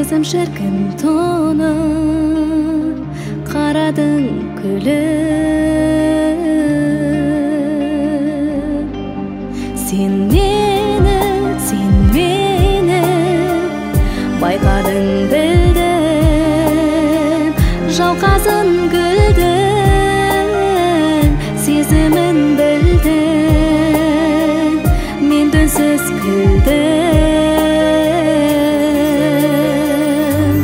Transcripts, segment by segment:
Сезім шіркін тоны қарадың күліп. Сен мені байқадың, білдің, жауқазын гүлдің сезімін білдің, мен дүнсіз күлдім.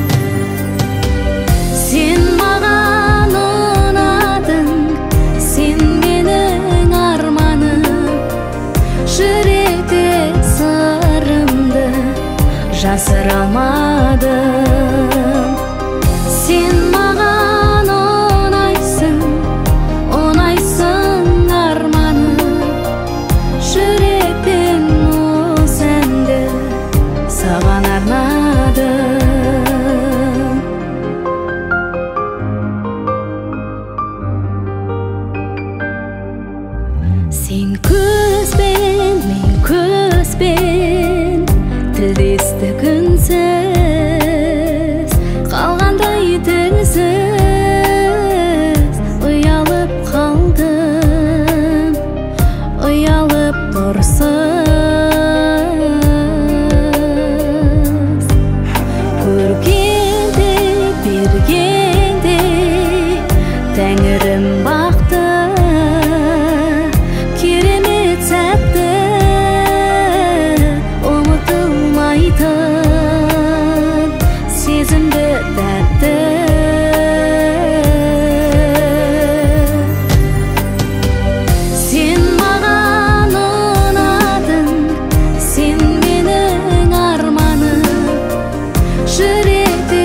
Сен маған ұнадың, сен менің арманым, жүректе сырымды жасыра алмадым. Сен маған ұнайсың арманым, жүрекпен осы әнді саған арнадым. Сен көзбен, мен көзбен тілдестік үнсіз, қалғандай тілсіз ұялып қалдым, ұялып тұрсыз. Көргенде, бергенде Тәңірім бақты, керемет сәтті, ұмытылмайтын сезімді тәтті. Сен маған ұнадың, сен менің арманым, жүректе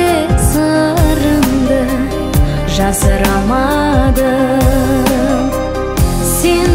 сырымды жасыра алмадым. Сен